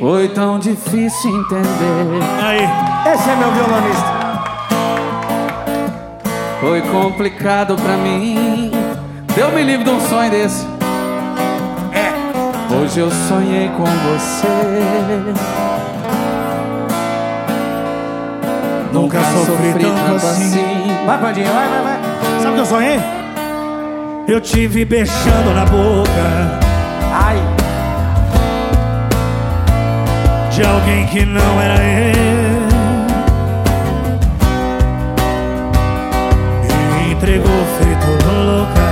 Foi tão difícil entender. Aí, esse é meu violonista. Foi complicado pra mim. Deus me livre de um sonho desse. Hoje eu sonhei com você. Nunca sofri tanto assim. Vai, Pandinha, vai. Sabe o que eu sonhei? Eu tive beijando na boca. Ai. De alguém que não era eu. E entregou feito louca.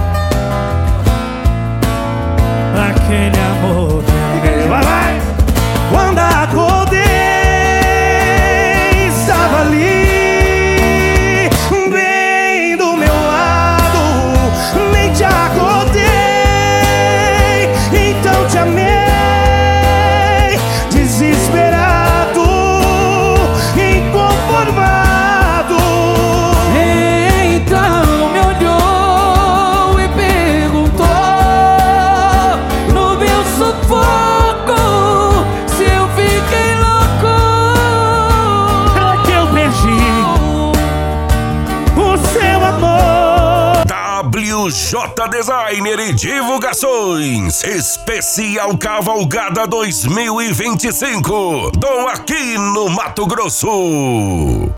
Aquele amor. Vai. Quando acordei, estava ali, bem do meu lado. Nem te acordei, então te amei. Desesperado, inconformado. Então me olhou e perguntou no meu sufoco se eu fiquei louco. É que eu perdi o seu amor. WJ Designer e Divulgações Especial Cavalgada 2025 Dom aqui no Mato Grosso.